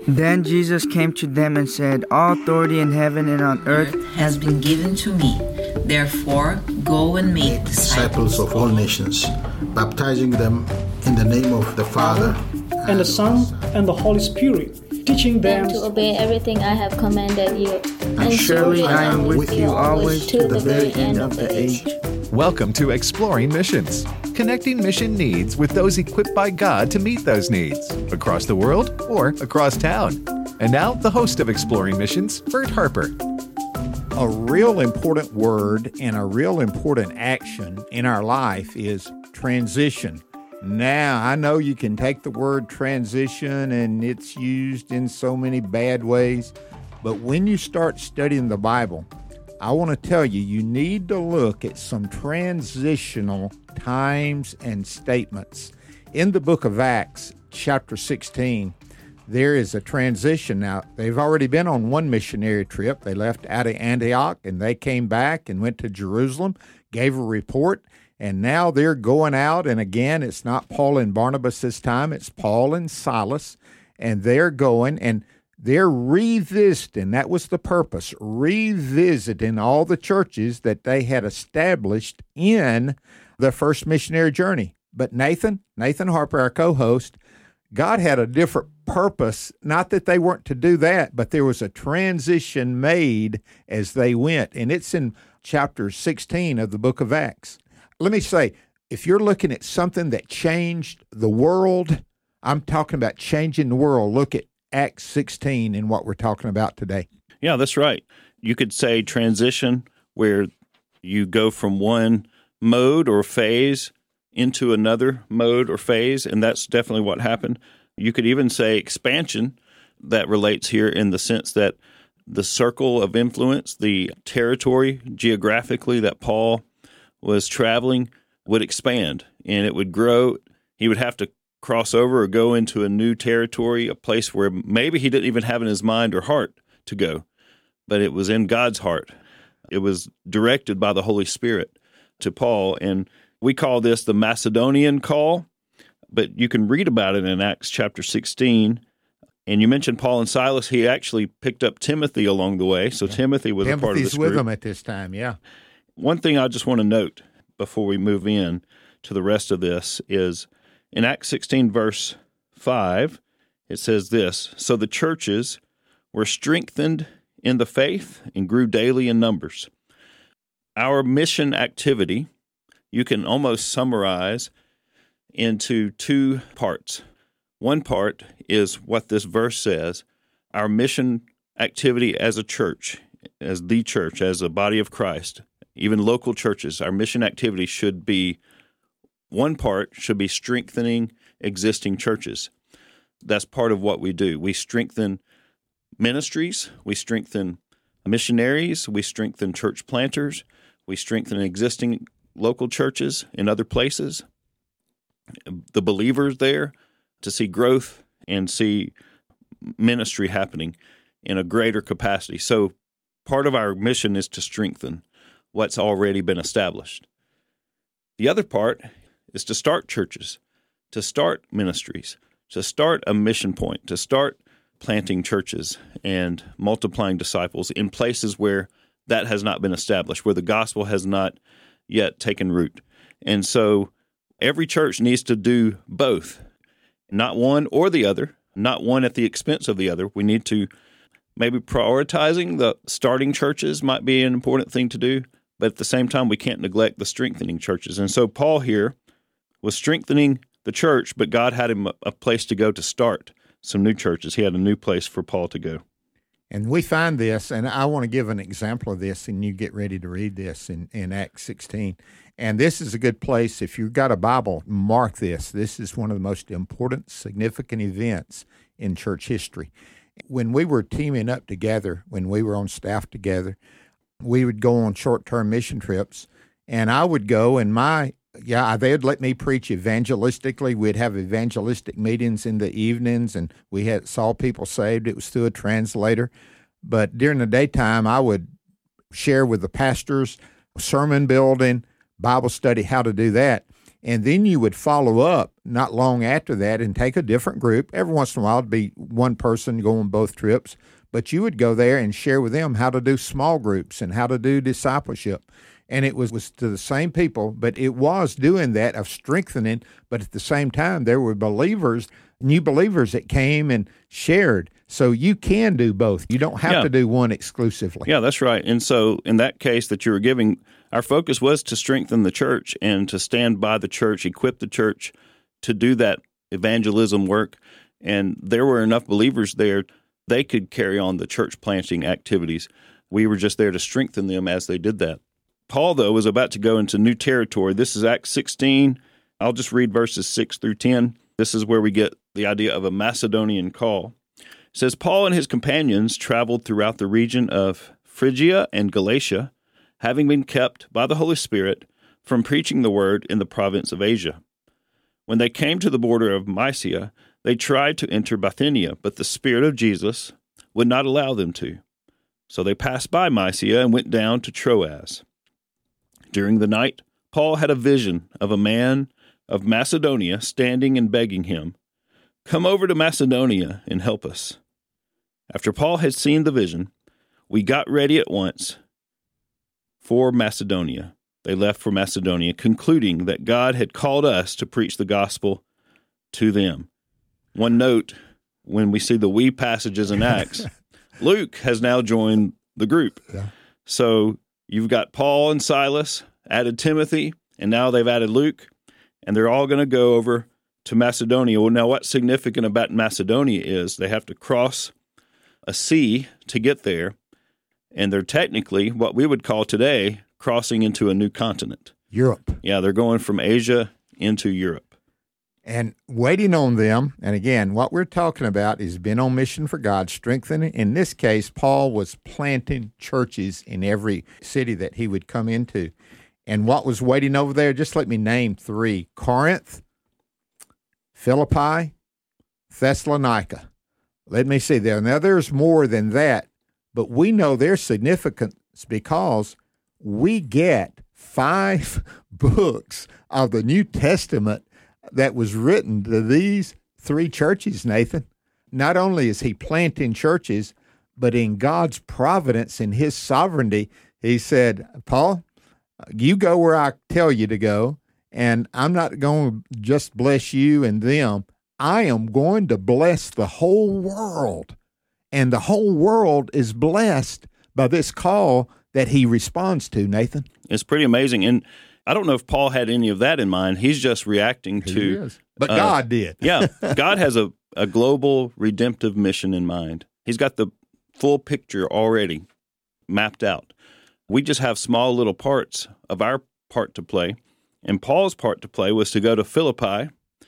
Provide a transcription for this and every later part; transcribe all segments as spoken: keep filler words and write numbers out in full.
Then Jesus came to them and said, All authority in heaven and on earth has been given to me. Therefore, go and make disciples of all nations, baptizing them in the name of the Father, and the Son, and the Holy Spirit, teaching them to obey everything I have commanded you. And, and surely I am with you always to the very end of the age. Welcome to Exploring Missions, connecting mission needs with those equipped by God to meet those needs, across the world or across town. And now, the host of Exploring Missions, Bert Harper. A real important word and a real important action in our life is transition. Now, I know you can take the word transition and it's used in so many bad ways, but when you start studying the Bible, I want to tell you, you need to look at some transitional times and statements. In the book of Acts, chapter sixteen, there is a transition. Now, they've already been on one missionary trip. They left out of Antioch, and they came back and went to Jerusalem, gave a report, and now they're going out. And again, it's not Paul and Barnabas this time. It's Paul and Silas, and they're going, and they're revisiting. That was the purpose, revisiting all the churches that they had established in the first missionary journey. But Nathan, Nathan Harper, our co-host, God had a different purpose, not that they weren't to do that, but there was a transition made as they went, and it's in chapter sixteen of the book of Acts. Let me say, if you're looking at something that changed the world, I'm talking about changing the world. Look at Acts sixteen in what we're talking about today. Yeah, that's right. You could say transition, where you go from one mode or phase into another mode or phase, and that's definitely what happened. You could even say expansion, that relates here in the sense that the circle of influence, the territory geographically that Paul was traveling would expand, and it would grow. He would have to cross over or go into a new territory, a place where maybe he didn't even have in his mind or heart to go, but it was in God's heart. It was directed by the Holy Spirit to Paul, and we call this the Macedonian call, but you can read about it in Acts chapter sixteen. And you mentioned Paul and Silas. He actually picked up Timothy along the way, so yeah. Timothy was Timothy's a part of this with group. them at this time, yeah. One thing I just want to note before we move in to the rest of this is in Acts sixteen, verse five, it says this, So the churches were strengthened in the faith and grew daily in numbers. Our mission activity, you can almost summarize into two parts. One part is what this verse says, our mission activity as a church, as the church, as a body of Christ, even local churches, our mission activity should be, one part should be strengthening existing churches. That's part of what we do. We strengthen ministries, we strengthen missionaries, we strengthen church planters, we strengthen existing local churches in other places, the believers there, to see growth and see ministry happening in a greater capacity. So part of our mission is to strengthen what's already been established. The other part is to start churches, to start ministries, to start a mission point, to start planting churches and multiplying disciples in places where that has not been established, where the gospel has not yet taken root. And so every church needs to do both, not one or the other, not one at the expense of the other. We need to maybe prioritizing the starting churches might be an important thing to do, but at the same time, we can't neglect the strengthening churches. And so Paul here was strengthening the church, but God had him a place to go to start some new churches. He had a new place for Paul to go. And we find this, and I want to give an example of this, and you get ready to read this in, in Acts sixteen. And this is a good place. If you've got a Bible, mark this. This is one of the most important, significant events in church history. When we were teaming up together, when we were on staff together, we would go on short-term mission trips, and I would go, and my Yeah, they'd let me preach evangelistically. We'd have evangelistic meetings in the evenings, and we had saw people saved. It was through a translator. But during the daytime, I would share with the pastors, sermon building, Bible study, how to do that. And then you would follow up not long after that and take a different group. Every once in a while, it'd be one person going both trips. But you would go there and share with them how to do small groups and how to do discipleship. And it was, was to the same people, but it was doing that of strengthening. But at the same time, there were believers, new believers that came and shared. So you can do both. You don't have yeah. to do one exclusively. Yeah, that's right. And so in that case that you were giving, our focus was to strengthen the church and to stand by the church, equip the church to do that evangelism work. And there were enough believers there, they could carry on the church planting activities. We were just there to strengthen them as they did that. Paul, though, was about to go into new territory. This is Acts sixteen. I'll just read verses six through ten. This is where we get the idea of a Macedonian call. It says, Paul and his companions traveled throughout the region of Phrygia and Galatia, having been kept by the Holy Spirit from preaching the word in the province of Asia. When they came to the border of Mysia, they tried to enter Bithynia, but the Spirit of Jesus would not allow them to. So they passed by Mysia and went down to Troas. During the night, Paul had a vision of a man of Macedonia standing and begging him, "Come over to Macedonia and help us." After Paul had seen the vision, we got ready at once for Macedonia. They left for Macedonia, concluding that God had called us to preach the gospel to them. One note, when we see the we passages in Acts, Luke has now joined the group. Yeah. So you've got Paul and Silas, added Timothy, and now they've added Luke, and they're all going to go over to Macedonia. Well, now what's significant about Macedonia is they have to cross a sea to get there, and they're technically what we would call today crossing into a new continent. Europe. Yeah, they're going from Asia into Europe. And waiting on them, and again, what we're talking about is being on mission for God, strengthening. In this case, Paul was planting churches in every city that he would come into. And what was waiting over there, just let me name three: Corinth, Philippi, Thessalonica. Let me see there. Now, there's more than that, but we know their significance because we get five books of the New Testament that was written to these three churches, Nathan. Not only is he planting churches, but in God's providence and his sovereignty, he said, Paul, you go where I tell you to go, and I'm not going to just bless you and them. I am going to bless the whole world. And the whole world is blessed by this call that he responds to, Nathan. It's pretty amazing. And I don't know if Paul had any of that in mind. He's just reacting to... He is. But uh, God did. Yeah. God has a, a global redemptive mission in mind. He's got the full picture already mapped out. We just have small little parts of our part to play. And Paul's part to play was to go to Philippi.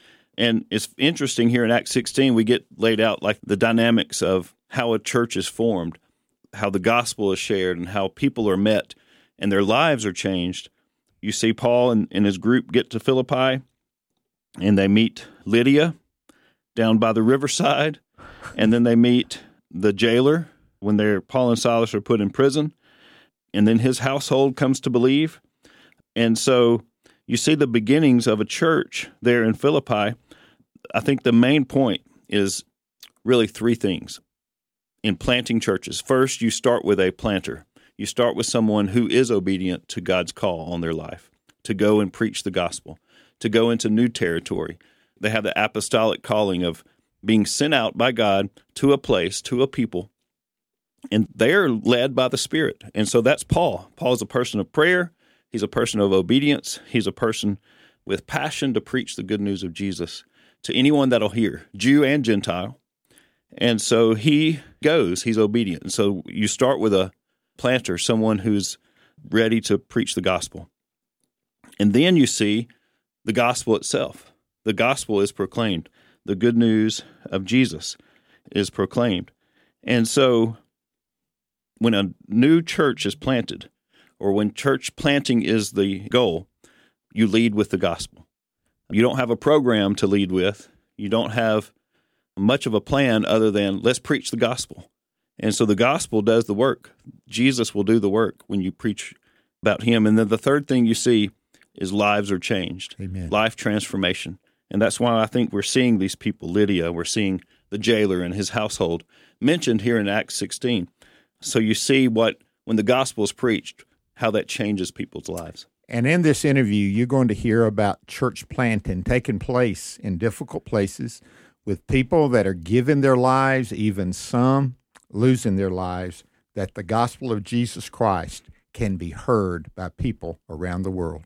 And it's interesting here in Acts sixteen, we get laid out like the dynamics of how a church is formed, how the gospel is shared, and how people are met, and their lives are changed. You see Paul and, and his group get to Philippi, and they meet Lydia down by the riverside, and then they meet the jailer when they're Paul and Silas are put in prison, and then his household comes to believe. And so you see the beginnings of a church there in Philippi. I think the main point is really three things in planting churches. First, you start with a planter. You start with someone who is obedient to God's call on their life to go and preach the gospel, to go into new territory. They have the apostolic calling of being sent out by God to a place, to a people, and they're led by the Spirit. And so that's Paul. Paul's a person of prayer. He's a person of obedience. He's a person with passion to preach the good news of Jesus to anyone that'll hear, Jew and Gentile. And so he goes. He's obedient. And so you start with a planter, someone who's ready to preach the gospel. And then you see the gospel itself. The gospel is proclaimed. The good news of Jesus is proclaimed. And so when a new church is planted, or when church planting is the goal, you lead with the gospel. You don't have a program to lead with. You don't have much of a plan other than let's preach the gospel. And so the gospel does the work. Jesus will do the work when you preach about him. And then the third thing you see is lives are changed. Amen. Life transformation. And that's why I think we're seeing these people, Lydia, we're seeing the jailer and his household mentioned here in Acts sixteen. So you see what, when the gospel is preached, how that changes people's lives. And in this interview, you're going to hear about church planting taking place in difficult places with people that are giving their lives, even some losing their lives, that the gospel of Jesus Christ can be heard by people around the world.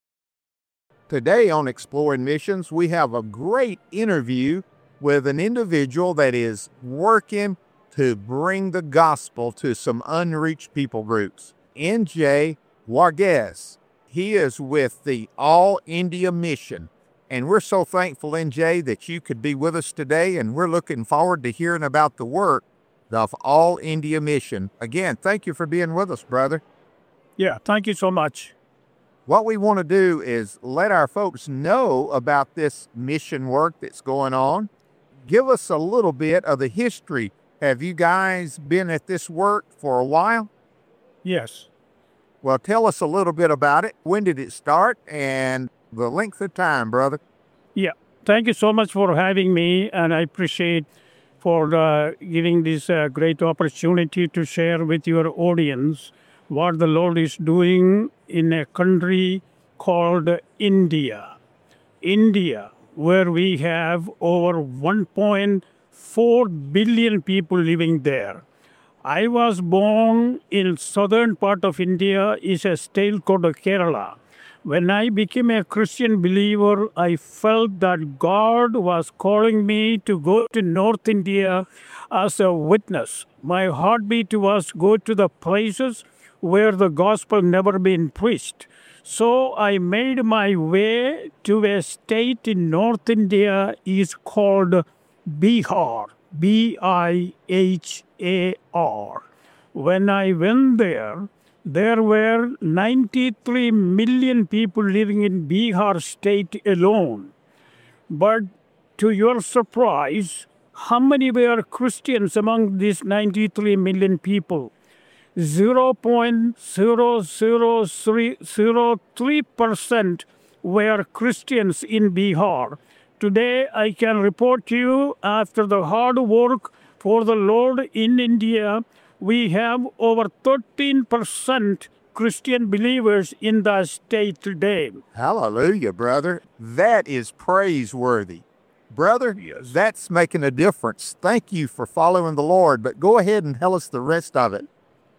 Today on Exploring Missions, we have a great interview with an individual that is working to bring the gospel to some unreached people groups. N J Varghese. He is with the All India Mission. And we're so thankful, N J, that you could be with us today, and we're looking forward to hearing about the work of All India Mission. Again, thank you for being with us, brother. Yeah, thank you so much. What we want to do is let our folks know about this mission work that's going on. Give us a little bit of the history. Have you guys been at this work for a while? Yes. Well, tell us a little bit about it. When did it start and the length of time, brother? Yeah, thank you so much for having me, and I appreciate for uh, giving this uh, great opportunity to share with your audience what the Lord is doing in a country called India. India, where we have over one point four billion people living there. I was born in southern part of India, is a state called Kerala. When I became a Christian believer, I felt that God was calling me to go to North India as a witness. My heartbeat was go to the places where the gospel never been preached. So I made my way to a state in North India is called Bihar, B I H A R. When I went there, there were ninety-three million people living in Bihar state alone. But to your surprise, how many were Christians among these ninety-three million people? zero point zero zero zero three percent were Christians in Bihar. Today, I can report to you, after the hard work for the Lord in India, we have over thirteen percent Christian believers in the state today. Hallelujah, brother. That is praiseworthy. Brother, yes. That's making a difference. Thank you for following the Lord, but go ahead and tell us the rest of it.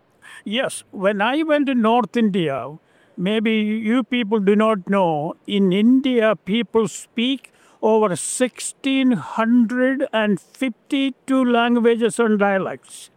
Yes, when I went to North India, maybe you people do not know, in India, people speak over one thousand six hundred fifty-two languages and dialects.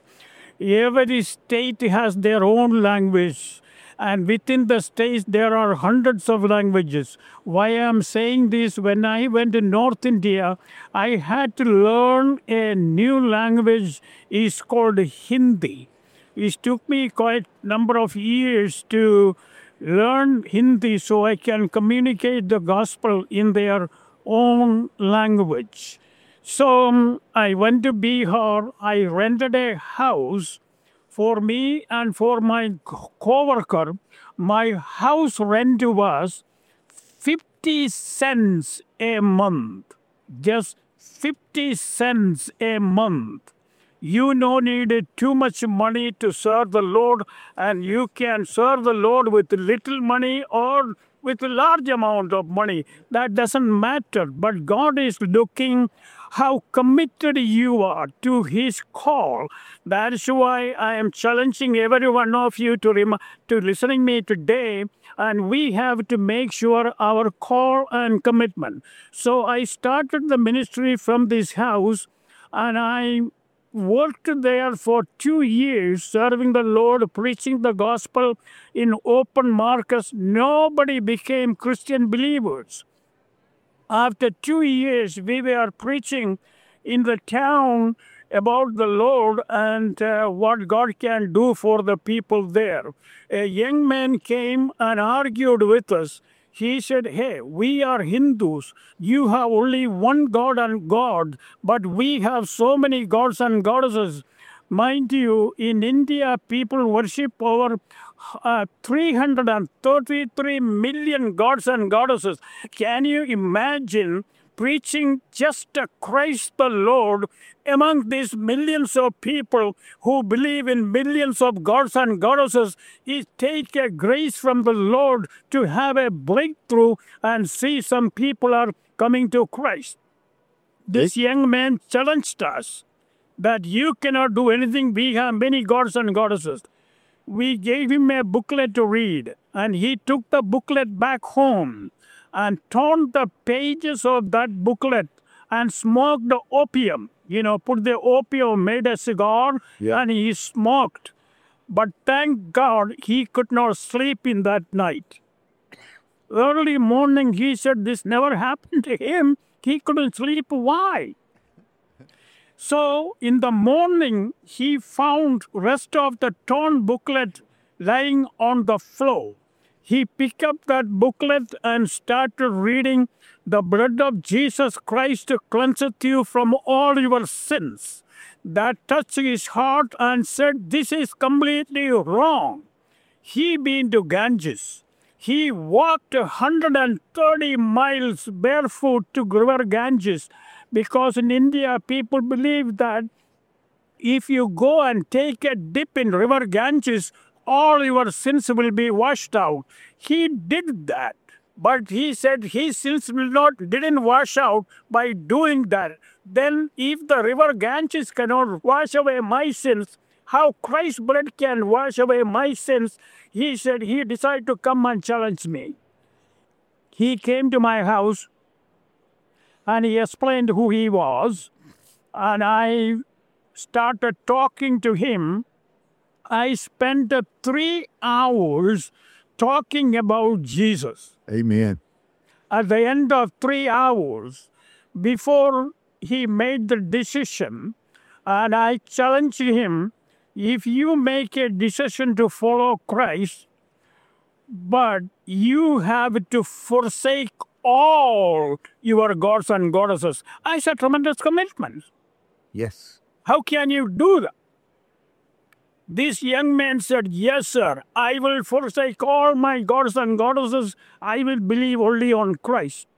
Every state has their own language, and within the states, there are hundreds of languages. Why I'm saying this, when I went to North India, I had to learn a new language. It's called Hindi. It took me quite a number of years to learn Hindi so I can communicate the gospel in their own language. So um, I went to Bihar. I rented a house for me and for my co-worker. My house rent was fifty cents a month. Just fifty cents a month. You no need too much money to serve the Lord, and you can serve the Lord with little money or with a large amount of money. That doesn't matter. But God is looking how committed you are to His call. That's why I am challenging every one of you to rem- to listening me today. And we have to make sure our call and commitment. So I started the ministry from this house, and I worked there for two years, serving the Lord, preaching the gospel in open markets. Nobody became Christian believers. After two years, we were preaching in the town about the Lord and uh, what God can do for the people there. A young man came and argued with us. He said, hey, we are Hindus. You have only one God and God, but we have so many gods and goddesses. Mind you, in India, people worship over uh, three hundred thirty-three million gods and goddesses. Can you imagine preaching just a Christ the Lord among these millions of people who believe in millions of gods and goddesses? It takes a grace from the Lord to have a breakthrough and see some people are coming to Christ. This young man challenged us that you cannot do anything. We have many gods and goddesses. We gave him a booklet to read, and he took the booklet back home and torn the pages of that booklet and smoked the opium. You know, put the opium, made a cigar, Yeah. and he smoked. But thank God he could not sleep in that night. Early morning, he said this never happened to him. He couldn't sleep. Why? So in the morning, he found rest of the torn booklet lying on the floor. He picked up that booklet and started reading, "The blood of Jesus Christ cleanseth you from all your sins." That touched his heart and said, this is completely wrong. He been to Ganges. He walked one hundred thirty miles barefoot to River Ganges, because in India, people believe that if you go and take a dip in River Ganges, all your sins will be washed out. He did that, but he said his sins will not didn't wash out by doing that. Then if the River Ganges cannot wash away my sins, how Christ's blood can wash away my sins? He said he decided to come and challenge me. He came to my house and he explained who he was, and I started talking to him. I spent uh, three hours talking about Jesus. Amen. At the end of three hours, before he made the decision, and I challenged him, if you make a decision to follow Christ, but you have to forsake all your gods and goddesses. I said, tremendous commitment. Yes. How can you do that? This young man said, yes, sir, I will forsake all my gods and goddesses. I will believe only on Christ.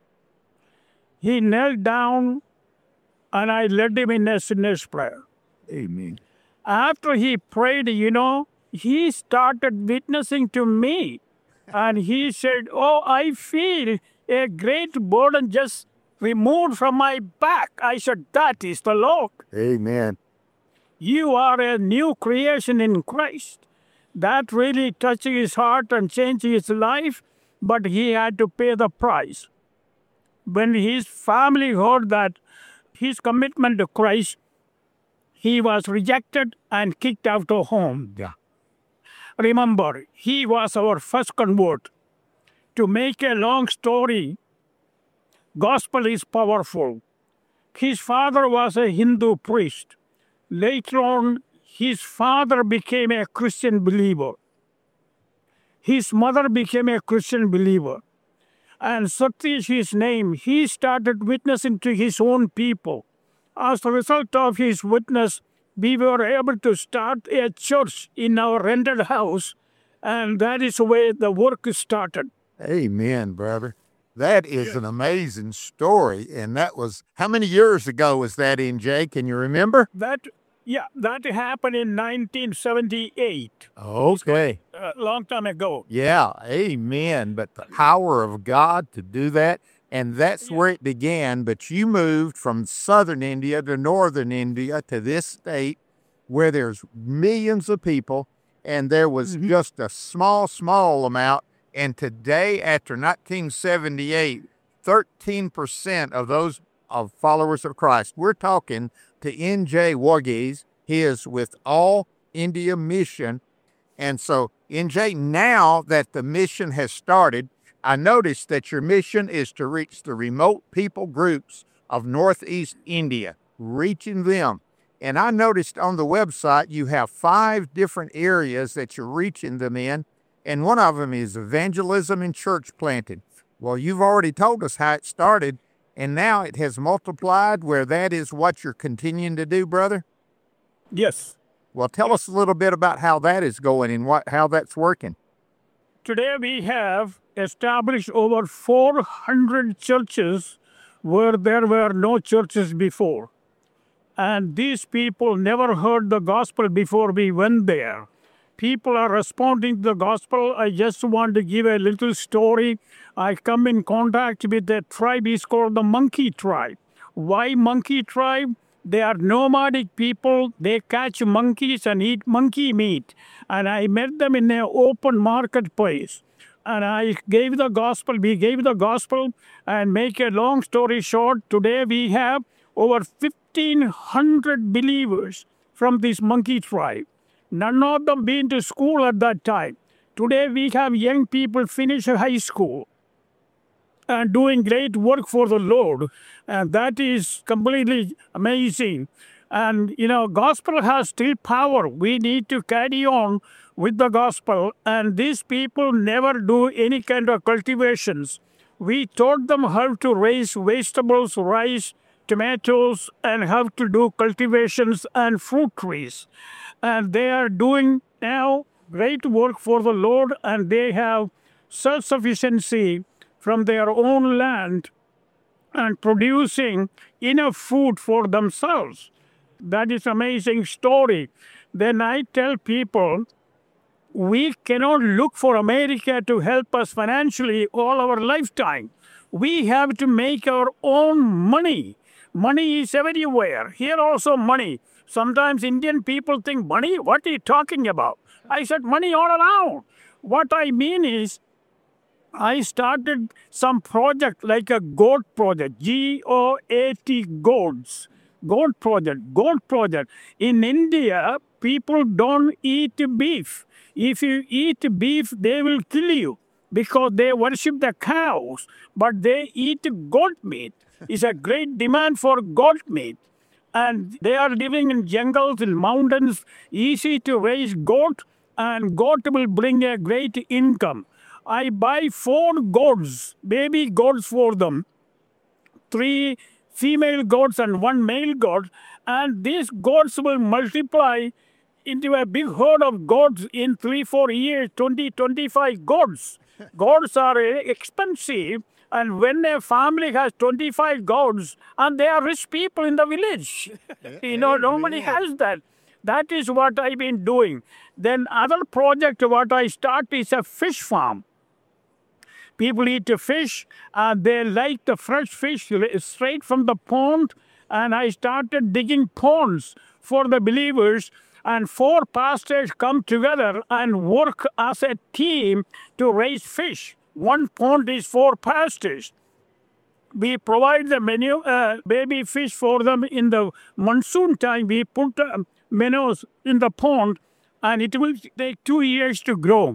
He knelt down and I led him in a sinner's prayer. Amen. After he prayed, you know, he started witnessing to me. And he said, oh, I feel a great burden just removed from my back. I said, that is the Lord. Amen. You are a new creation in Christ. That really touched his heart and changed his life, but he had to pay the price. When his family heard that his commitment to Christ, he was rejected and kicked out of home. Yeah. Remember, he was our first convert. To make a long story, gospel is powerful. His father was a Hindu priest. Later on, his father became a Christian believer. His mother became a Christian believer. And Satish, his name, he started witnessing to his own people. As a result of his witness, we were able to start a church in our rented house, and that is where the work started. Amen, brother. That is an amazing story. And that was, how many years ago was that in, Jay? Can you remember? That, yeah, that happened in nineteen seventy-eight. Okay. A long time ago. Yeah, amen. But the power of God to do that, and that's Yeah. where it began. But you moved from southern India to northern India to this state where there's millions of people, and there was Mhm. just a small, small amount. And today, after nineteen seventy-eight, thirteen percent of those of followers of Christ. We're talking to N J Varghese. He is with All India Mission. And so, N J, now that the mission has started, I noticed that your mission is to reach the remote people groups of Northeast India, reaching them. And I noticed on the website you have five different areas that you're reaching them in, and one of them is evangelism and church planting. Well, you've already told us how it started, and now it has multiplied where that is what you're continuing to do, brother? Yes. Well, tell us a little bit about how that is going and what how that's working. Today we have established over four hundred churches where there were no churches before. And these people never heard the gospel before we went there. People are responding to the gospel. I just want to give a little story. I come in contact with a tribe, it's called the Monkey tribe. Why Monkey tribe? They are nomadic people. They catch monkeys and eat monkey meat. And I met them in an open marketplace. And I gave the gospel. We gave the gospel. And make a long story short, today we have over fifteen hundred believers from this monkey tribe. None of them been to school at that time. Today we have young people finish high school and doing great work for the Lord. And that is completely amazing. And, you know, gospel has still power. We need to carry on with the gospel. And these people never do any kind of cultivations. We taught them how to raise vegetables, rice, tomatoes, and how to do cultivations and fruit trees. And they are doing now great work for the Lord, and they have self-sufficiency from their own land and producing enough food for themselves. That is an amazing story. Then I tell people, we cannot look for America to help us financially all our lifetime. We have to make our own money. Money is everywhere. Here also money. Sometimes Indian people think, money? What are you talking about? I said, money all around. What I mean is, I started some project like a goat project, G O A T, goats. Goat project, goat project. In India, people don't eat beef. If you eat beef, they will kill you because they worship the cows, but they eat goat meat. It's a great demand for goat meat. And they are living in jungles, in mountains, easy to raise goat, and goat will bring a great income. I buy four goats, baby goats for them, three female goats and one male goat, and these goats will multiply into a big herd of goats in three, four years, twenty, twenty-five goats. Goats are expensive. And when a family has twenty-five goats, and they are rich people in the village, you know, nobody has that. That is what I've been doing. Then other project what I start is a fish farm. People eat the fish, and they like the fresh fish straight from the pond. And I started digging ponds for the believers. And four pastors come together and work as a team to raise fish. One pond is four pastors. We provide the menu, uh, baby fish for them in the monsoon time. We put uh, minnows in the pond, and it will take two years to grow.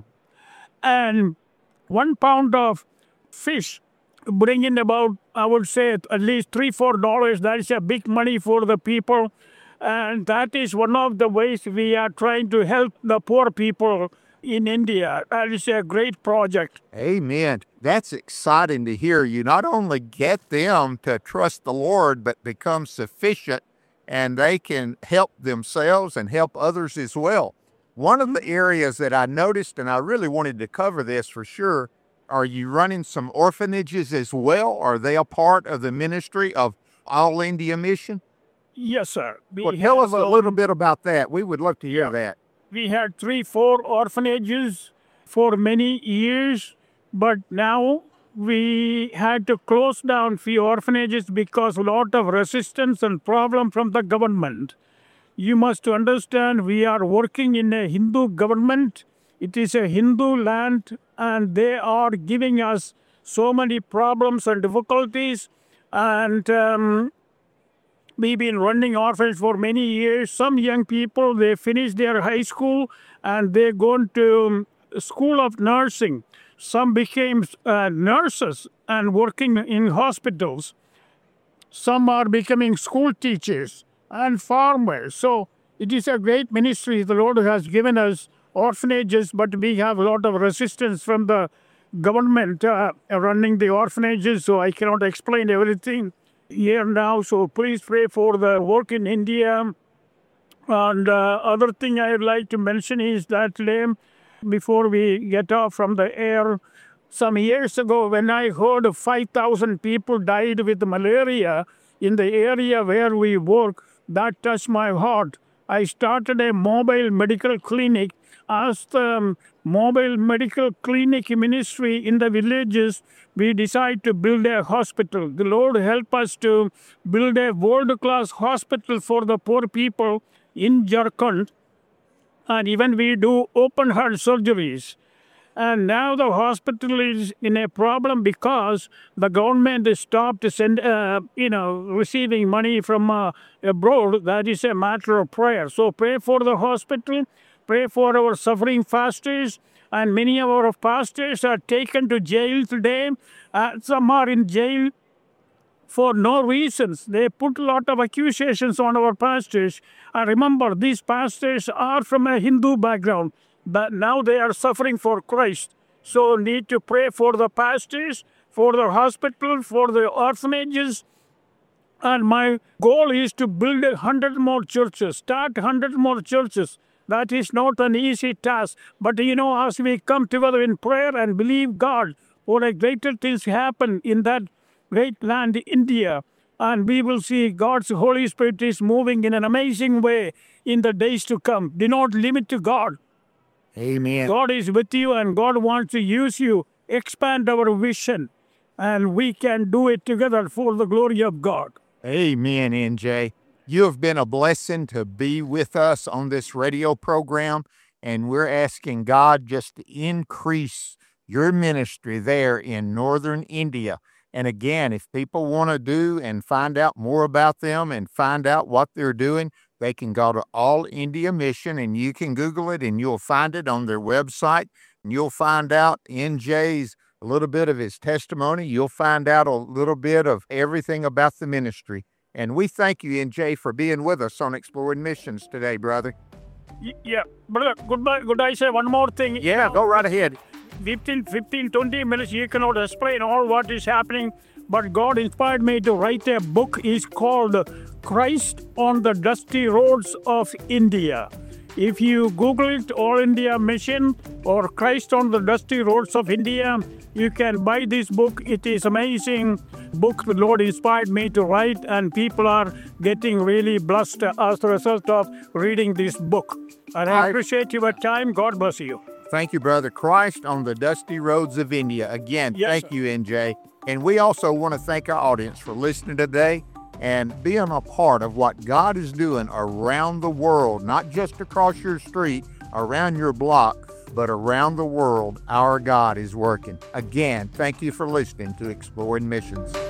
And one pound of fish bring in about, I would say, at least three, four dollars. That is a big money for the people. And that is one of the ways we are trying to help the poor people in India. That is a great project. Amen. That's exciting to hear. You not only get them to trust the Lord, but become sufficient, and they can help themselves and help others as well. One of the areas that I noticed, and I really wanted to cover this for sure, are you running some orphanages as well? Are they a part of the ministry of All India Mission? Yes, sir. We well, tell us a some, little bit about that. We would love to hear that. We had three, four orphanages for many years, but now we had to close down few orphanages because a lot of resistance and problem from the government. You must understand we are working in a Hindu government. It is a Hindu land, and they are giving us so many problems and difficulties. And um, we've been running orphanages for many years. Some young people, they finish their high school and they go into school of nursing. Some became uh, nurses and working in hospitals. Some are becoming school teachers and farmers. So it is a great ministry. The Lord has given us orphanages, but we have a lot of resistance from the government uh, running the orphanages, so I cannot explain everything here now. So please pray for the work in India And uh, other thing I would like to mention is that, Liam, before we get off from the air, some years ago when I heard five thousand people died with malaria in the area where we work, that touched my heart. I started a mobile medical clinic. As the mobile medical clinic ministry in the villages, we decided to build a hospital. The Lord help us to build a world-class hospital for the poor people in Jharkhand. And even we do open heart surgeries. And now the hospital is in a problem because the government has stopped to send, uh, you know, receiving money from uh, abroad. That is a matter of prayer. So pray for the hospital, pray for our suffering pastors, and many of our pastors are taken to jail today. Uh, some are in jail for no reasons. They put a lot of accusations on our pastors. And remember, these pastors are from a Hindu background, but now they are suffering for Christ. So need to pray for the pastors, for the hospital, for the orphanages. And my goal is to build a hundred more churches, start hundred more churches. That is not an easy task. But you know, as we come together in prayer and believe God, for a greater things happen in that great land, India. And we will see God's Holy Spirit is moving in an amazing way in the days to come. Do not limit to God. Amen. God is with you and God wants to use you. Expand our vision. And we can do it together for the glory of God. Amen, N J. You have been a blessing to be with us on this radio program, and we're asking God just to increase your ministry there in northern India. And again, if people want to do and find out more about them and find out what they're doing, they can go to All India Mission, and you can Google it, and you'll find it on their website, and you'll find out N J's a little bit of his testimony. You'll find out a little bit of everything about the ministry. And we thank you, N J, for being with us on Exploring Missions today, brother. Y- Yeah, brother, goodbye. Could I say one more thing? Yeah, go right ahead. fifteen, fifteen, twenty minutes, you cannot explain all what is happening, but God inspired me to write a book. It's called Christ on the Dusty Roads of India. If you Google it, All India Mission or Christ on the Dusty Roads of India, you can buy this book. It is amazing book the Lord inspired me to write, and people are getting really blessed as a result of reading this book. And I appreciate your time. God bless you. Thank you, brother. Christ on the Dusty Roads of India. Again, Yes, thank sir. you, N J. And we also want to thank our audience for listening today and being a part of what God is doing around the world, not just across your street, around your block, but around the world. Our God is working. Again, thank you for listening to Exploring Missions.